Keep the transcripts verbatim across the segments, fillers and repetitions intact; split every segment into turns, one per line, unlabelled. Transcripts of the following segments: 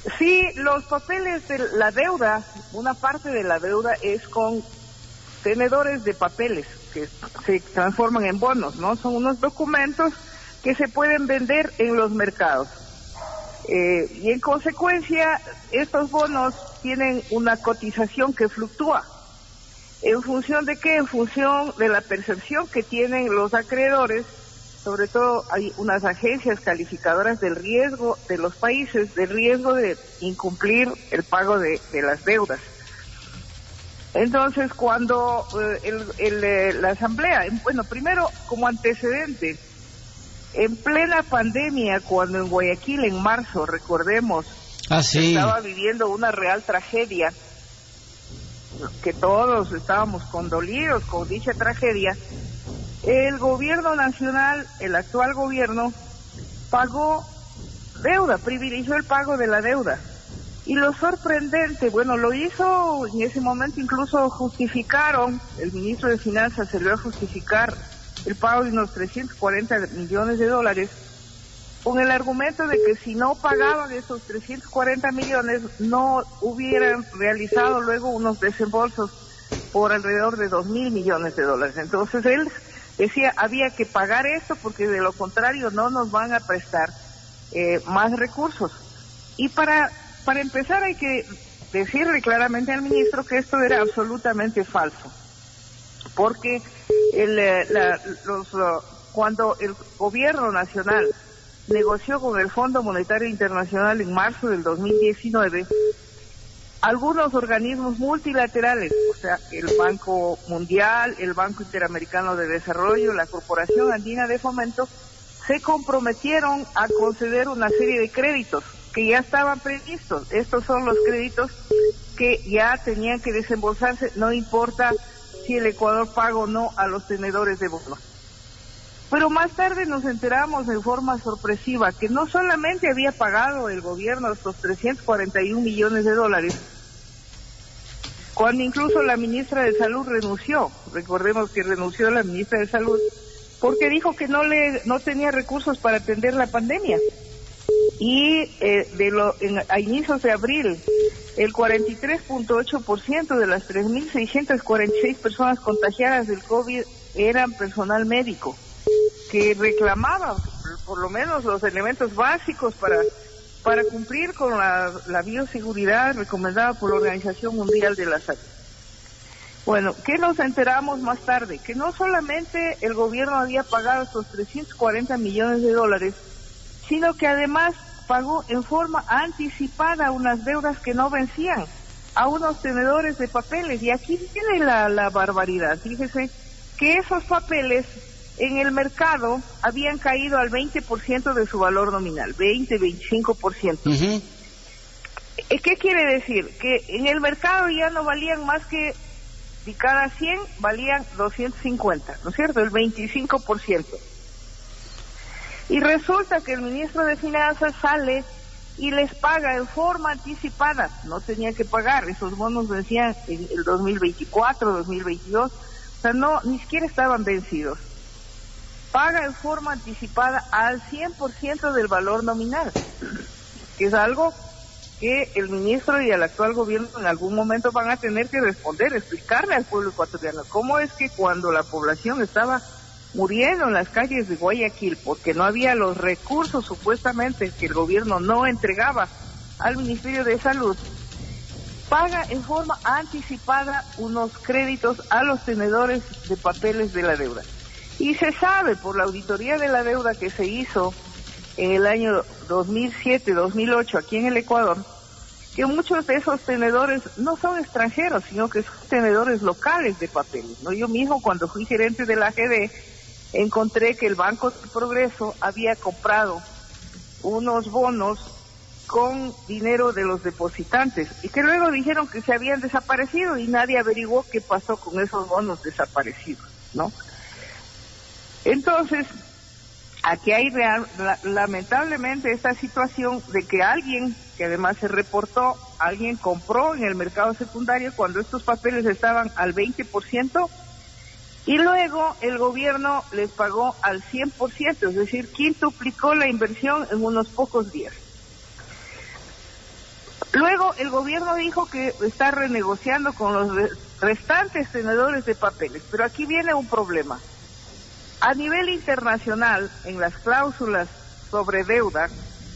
Sí, los papeles de la deuda, una parte de la deuda es con tenedores de papeles que se transforman en bonos, ¿no? Son unos documentos que se pueden vender en los mercados. Eh, y en consecuencia, estos bonos tienen una cotización que fluctúa. ¿En función de qué? En función de la percepción que tienen los acreedores. Sobre todo hay unas agencias calificadoras del riesgo de los países, del riesgo de incumplir el pago de, de las deudas. Entonces, cuando eh, el, el, eh, la Asamblea, bueno, primero como antecedente, en plena pandemia, cuando en Guayaquil en marzo, recordemos,
ah, sí.
estaba viviendo una real tragedia, que todos estábamos condolidos con dicha tragedia, el gobierno nacional, el actual gobierno, pagó deuda, privilegió el pago de la deuda. Y lo sorprendente, bueno, lo hizo en ese momento, incluso justificaron, el ministro de Finanzas se le va a justificar el pago de unos trescientos cuarenta millones de dólares, con el argumento de que si no pagaban esos trescientos cuarenta millones, no hubieran realizado luego unos desembolsos por alrededor de dos mil millones de dólares. Entonces él decía, había que pagar esto porque de lo contrario no nos van a prestar eh, más recursos. Y para, para empezar hay que decirle claramente al ministro que esto era absolutamente falso, porque el, la, los, uh, cuando el gobierno nacional negoció con el Fondo Monetario Internacional en marzo del dos mil diecinueve, algunos organismos multilaterales, o sea, el Banco Mundial, el Banco Interamericano de Desarrollo, la Corporación Andina de Fomento, se comprometieron a conceder una serie de créditos que ya estaban previstos. Estos son los créditos que ya tenían que desembolsarse, no importa si el Ecuador paga o no a los tenedores de bonos. Pero más tarde nos enteramos de forma sorpresiva que no solamente había pagado el gobierno estos trescientos cuarenta y un millones de dólares, cuando incluso la ministra de Salud renunció. Recordemos que renunció la ministra de Salud porque dijo que no le no tenía recursos para atender la pandemia. Y eh, de lo, en, a inicios de abril, el cuarenta y tres punto ocho por ciento de las tres mil seiscientas cuarenta y seis personas contagiadas del COVID eran personal médico, que reclamaba por lo menos los elementos básicos para para cumplir con la, la bioseguridad recomendada por la Organización Mundial de la Salud. Bueno, ¿qué nos enteramos más tarde? Que no solamente el gobierno había pagado estos trescientos cuarenta millones de dólares, sino que además pagó en forma anticipada unas deudas que no vencían a unos tenedores de papeles. Y aquí tiene la, la barbaridad. Fíjese que esos papeles en el mercado habían caído al veinte por ciento de su valor nominal, veinte, veinticinco por ciento. Uh-huh. ¿Qué quiere decir? Que en el mercado ya no valían más que, de cada cien valían doscientos cincuenta, ¿no es cierto? El veinticinco por ciento. Y resulta que el ministro de Finanzas sale y les paga en forma anticipada. No tenía que pagar, esos bonos vencían en el dos mil veinticuatro, dos mil veintidós, o sea, no, ni siquiera estaban vencidos. Paga en forma anticipada al cien por ciento del valor nominal, que es algo que el ministro y el actual gobierno en algún momento van a tener que responder, explicarle al pueblo ecuatoriano cómo es que cuando la población estaba muriendo en las calles de Guayaquil porque no había los recursos supuestamente que el gobierno no entregaba al Ministerio de Salud, paga en forma anticipada unos créditos a los tenedores de papeles de la deuda. Y se sabe por la auditoría de la deuda que se hizo en el año dos mil siete, dos mil ocho aquí en el Ecuador, que muchos de esos tenedores no son extranjeros, sino que son tenedores locales de papeles, ¿no? Yo mismo cuando fui gerente de la A G D encontré que el Banco del Progreso había comprado unos bonos con dinero de los depositantes y que luego dijeron que se habían desaparecido y nadie averiguó qué pasó con esos bonos desaparecidos, ¿no? Entonces, aquí hay real, la, lamentablemente esta situación de que alguien, que además se reportó, alguien compró en el mercado secundario cuando estos papeles estaban al veinte por ciento y luego el gobierno les pagó al cien por ciento, es decir, quintuplicó la inversión en unos pocos días. Luego el gobierno dijo que está renegociando con los re- restantes tenedores de papeles, pero aquí viene un problema. A nivel internacional, en las cláusulas sobre deuda,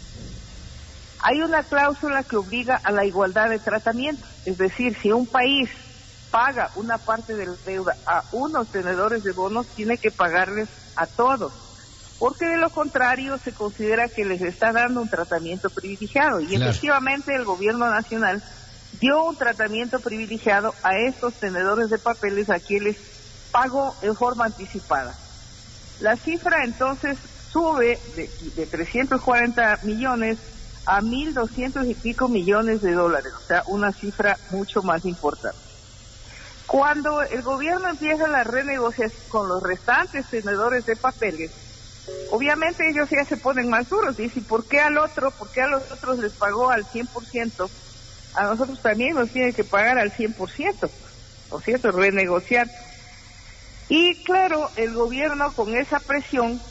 hay una cláusula que obliga a la igualdad de tratamiento. Es decir, si un país paga una parte de la deuda a unos tenedores de bonos, tiene que pagarles a todos, porque de lo contrario se considera que les está dando un tratamiento privilegiado. Y claro, efectivamente el gobierno nacional dio un tratamiento privilegiado a estos tenedores de papeles a quienes pagó en forma anticipada. La cifra entonces sube de, de trescientos cuarenta millones a mil doscientos y pico millones de dólares, o sea, una cifra mucho más importante. Cuando el gobierno empieza la renegociación con los restantes tenedores de papeles, obviamente ellos ya se ponen más duros, dicen, ¿por qué al otro, por qué a los otros les pagó al cien por ciento? A nosotros también nos tiene que pagar al cien por ciento, ¿no es cierto?, renegociar. Y claro, el gobierno con esa presión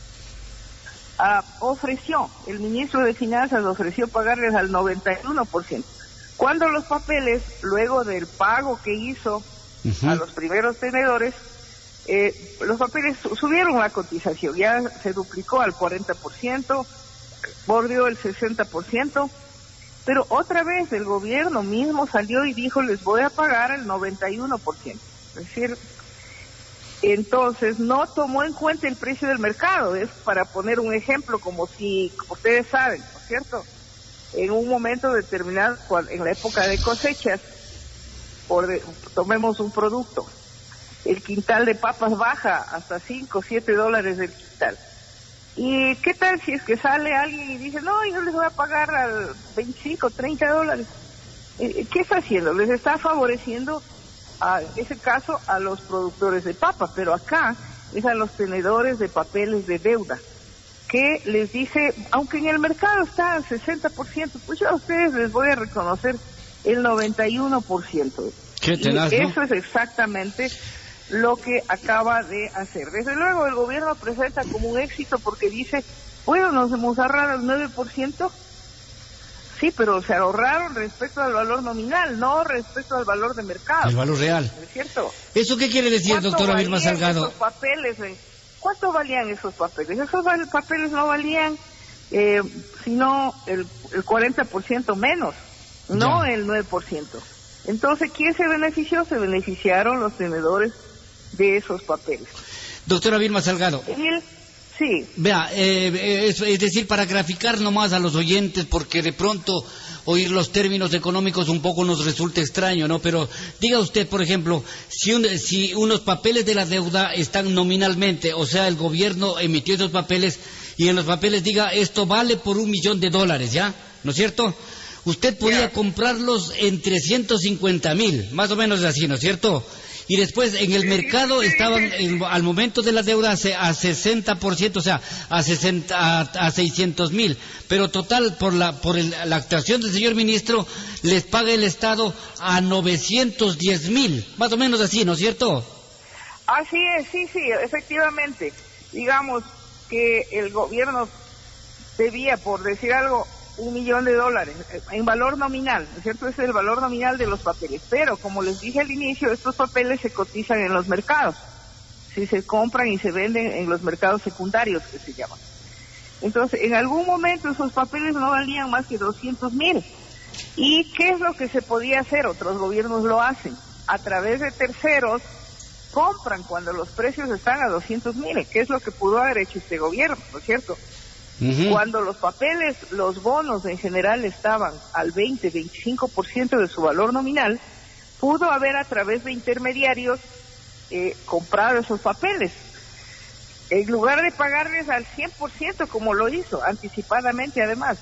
uh, ofreció, el ministro de Finanzas ofreció pagarles al noventa y uno por ciento. Cuando los papeles, luego del pago que hizo uh-huh. a los primeros tenedores, eh, los papeles subieron la cotización, ya se duplicó al cuarenta por ciento, bordeó el sesenta por ciento, pero otra vez el gobierno mismo salió y dijo, les voy a pagar el noventa y uno por ciento. Es decir, entonces no tomó en cuenta el precio del mercado. Es para poner un ejemplo, como si, como ustedes saben, ¿no es cierto?, en un momento determinado, en la época de cosechas, por de, tomemos un producto, el quintal de papas baja hasta cinco, siete dólares del quintal. ¿Y qué tal si es que sale alguien y dice, no, yo les voy a pagar al veinticinco, treinta dólares? ¿Qué está haciendo? Les está favoreciendo, a ese caso, a los productores de papa, pero acá es a los tenedores de papeles de deuda, que les dice, aunque en el mercado está al sesenta por ciento, pues yo a ustedes les voy a reconocer el noventa y uno por ciento.
Qué tenaz, ¿no?
Eso es exactamente lo que acaba de hacer. Desde luego el gobierno presenta como un éxito porque dice, bueno, nos hemos ahorrado el nueve por ciento. Sí, pero se ahorraron respecto al valor nominal, no respecto al valor de mercado.
El valor real.
¿Es cierto?
¿Eso qué quiere decir, doctora Vilma Salgado?
Esos papeles, eh? ¿Cuánto valían esos papeles? Esos val- papeles no valían eh, sino el, el cuarenta por ciento menos, no ya. El nueve por ciento. Entonces, ¿quién se benefició? Se beneficiaron los tenedores de esos papeles.
Doctora Vilma Salgado.
El, sí.
Vea, eh, es, es decir, para graficar nomás a los oyentes, porque de pronto oír los términos económicos un poco nos resulta extraño, ¿no? Pero diga usted, por ejemplo, si, un, si unos papeles de la deuda están nominalmente, o sea, el gobierno emitió esos papeles y en los papeles diga, esto vale por un millón de dólares, ¿ya? ¿No es cierto? Usted podía yeah. comprarlos en trescientos cincuenta mil, más o menos así, ¿no es cierto? Y después en el mercado estaban en, al momento de la deuda a sesenta por ciento, o sea, a, sesenta, a, a seiscientos mil. Pero total, por la por el, la actuación del señor ministro, les paga el Estado a novecientos diez mil, más o menos así, ¿no es cierto?
Así es, sí, sí, efectivamente. Digamos que el gobierno debía, por decir algo, un millón de dólares en valor nominal, ¿no es cierto? Ese es el valor nominal de los papeles, pero como les dije al inicio, estos papeles se cotizan en los mercados, si se compran y se venden en los mercados secundarios, que se llaman. Entonces, en algún momento esos papeles no valían más que doscientos mil. ¿Y qué es lo que se podía hacer? Otros gobiernos lo hacen, a través de terceros compran cuando los precios están a doscientos mil, que es lo que pudo haber hecho este gobierno, ¿no es cierto? Uh-huh. Cuando los papeles, los bonos en general estaban al veinte, veinticinco por ciento de su valor nominal, pudo haber a través de intermediarios eh, comprado esos papeles. En lugar de pagarles al cien por ciento como lo hizo, anticipadamente además,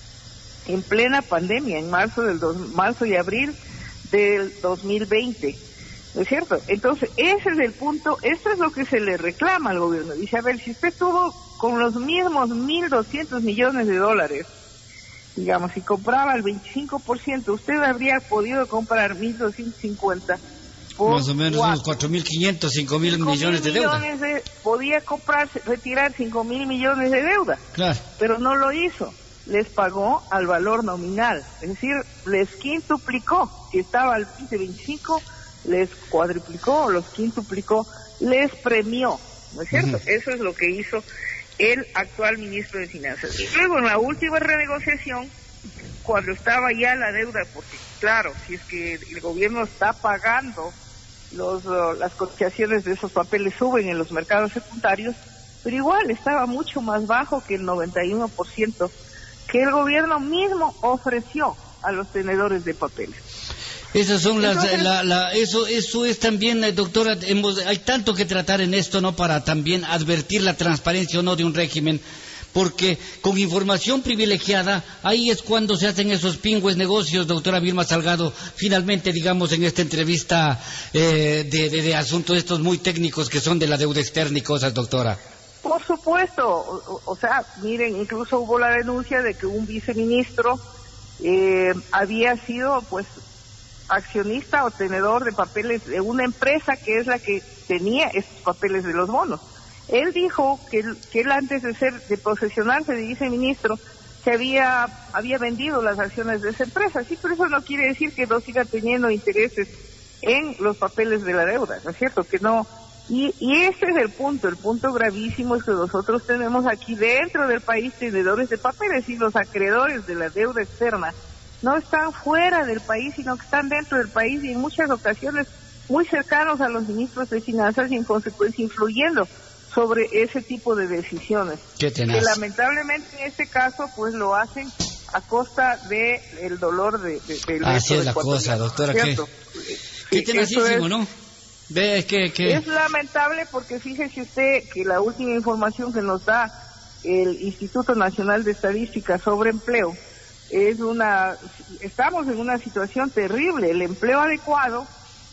en plena pandemia, en marzo del dos, marzo y abril del dos mil veinte. ¿No es cierto? Entonces, ese es el punto, esto es lo que se le reclama al gobierno. Dice, a ver, si usted tuvo con los mismos mil doscientos millones de dólares, digamos, si compraba el veinticinco por ciento, usted habría podido comprar mil doscientos cincuenta por
más o menos cuatro. Unos cuatro mil quinientos, cinco mil millones de deuda.
Millones de, podía comprarse, retirar cinco mil millones de deuda.
Claro.
Pero no lo hizo. les pagó al valor nominal, es decir, les quintuplicó, si estaba al veinte veinticinco, les cuadruplicó, los quintuplicó, les premió, ¿no es cierto? Uh-huh. Eso es lo que hizo el actual ministro de Finanzas. Y luego en la última renegociación, cuando estaba ya la deuda, porque claro, si es que el gobierno está pagando los uh, las cotizaciones de esos papeles, suben en los mercados secundarios, pero igual estaba mucho más bajo que el noventa y uno por ciento que el gobierno mismo ofreció a los tenedores de papeles.
Esas son las, Entonces, la, la, eso, eso es también, eh, doctora, hemos, hay tanto que tratar en esto, ¿no? Para también advertir la transparencia o no de un régimen, porque con información privilegiada, ahí es cuando se hacen esos pingües negocios, doctora Vilma Salgado, finalmente, digamos, en esta entrevista eh, de, de, de asuntos estos muy técnicos que son de la deuda externa y cosas, doctora.
Por supuesto, o, o sea, miren, incluso hubo la denuncia de que un viceministro eh, había sido, pues, accionista o tenedor de papeles de una empresa que es la que tenía estos papeles de los bonos. Él dijo que, que él antes de ser, de posesionarse de viceministro, se había, había vendido las acciones de esa empresa. Sí, pero eso no quiere decir que no siga teniendo intereses en los papeles de la deuda, ¿no es cierto? Que no, y, y ese es el punto, el punto gravísimo es que nosotros tenemos aquí dentro del país tenedores de papeles y los acreedores de la deuda externa no están fuera del país, sino que están dentro del país y en muchas ocasiones muy cercanos a los ministros de finanzas y en consecuencia influyendo sobre ese tipo de decisiones.
Qué tenaz.
Que lamentablemente en este caso pues lo hacen a costa de el dolor de, de, del
Así es la cosa, doctora. Qué, qué tenacísimo, es, ¿no? Ve, que, que...
Es lamentable porque fíjese usted que la última información que nos da el Instituto Nacional de Estadística sobre empleo es una, estamos en una situación terrible. El empleo adecuado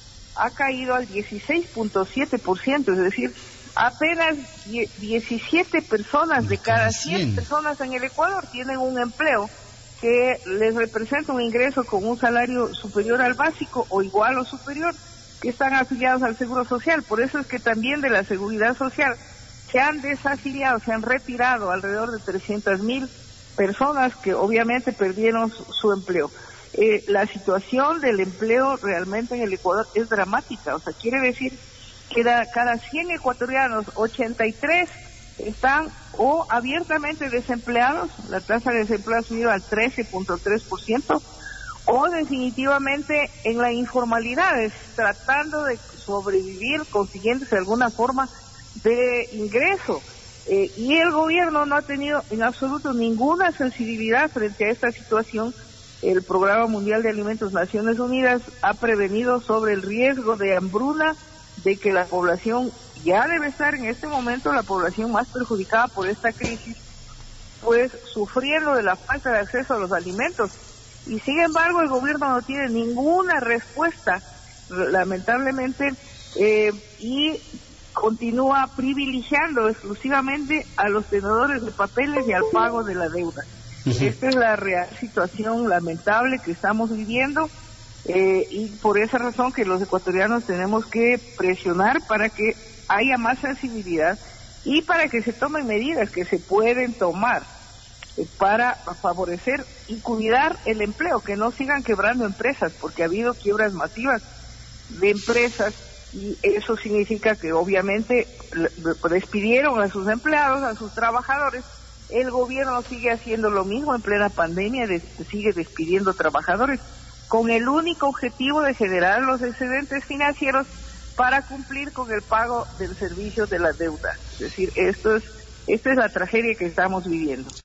ha caído al dieciséis punto siete por ciento, es decir, apenas diecisiete personas de cada cien personas en el Ecuador tienen un empleo que les representa un ingreso con un salario superior al básico o igual o superior, que están afiliados al Seguro Social. Por eso es que también de la Seguridad Social se han desafiliado, se han retirado alrededor de trescientas mil personas que obviamente perdieron su, su empleo. Eh, la situación del empleo realmente en el Ecuador es dramática, o sea, quiere decir que da, cada cien ecuatorianos, ochenta y tres están o abiertamente desempleados, la tasa de desempleo ha subido al trece punto tres por ciento, o definitivamente en la informalidad, es tratando de sobrevivir, consiguiéndose alguna forma de ingreso. Eh, y el gobierno no ha tenido en absoluto ninguna sensibilidad frente a esta situación. El Programa Mundial de Alimentos Naciones Unidas ha prevenido sobre el riesgo de hambruna, de que la población ya debe estar en este momento, la población más perjudicada por esta crisis, pues sufriendo de la falta de acceso a los alimentos. Y sin embargo el gobierno no tiene ninguna respuesta, lamentablemente, eh, y continúa privilegiando exclusivamente a los tenedores de papeles y al pago de la deuda. Uh-huh. Esta es la real situación lamentable que estamos viviendo, eh, y por esa razón que los ecuatorianos tenemos que presionar para que haya más sensibilidad y para que se tomen medidas que se pueden tomar eh, para favorecer y cuidar el empleo, que no sigan quebrando empresas, porque ha habido quiebras masivas de empresas. Y eso significa que obviamente despidieron a sus empleados, a sus trabajadores. El gobierno sigue haciendo lo mismo en plena pandemia, de, sigue despidiendo trabajadores con el único objetivo de generar los excedentes financieros para cumplir con el pago del servicio de la deuda. Es decir, esto es, esta es la tragedia que estamos viviendo.